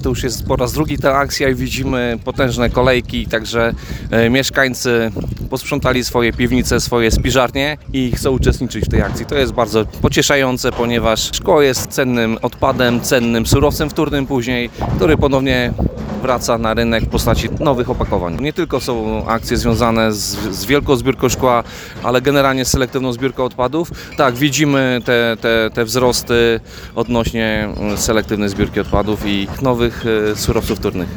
już jest po raz drugi ta akcja i widzimy potężne kolejki, także mieszkańcy posprzątali swoje piwnice, swoje spiżarnie i chcą uczestniczyć w tej akcji. To jest bardzo pocieszające, ponieważ szkło jest cennym odpadem, cennym surowcem wtórnym później, który ponownie wraca na rynek w postaci nowych opakowań. Nie tylko są akcje związane z wielką zbiórką szkła, ale generalnie z selektywną zbiórką odpadów. Tak, widzimy te wzrosty odnośnie selektywnej zbiórki odpadów i nowych surowców wtórnych.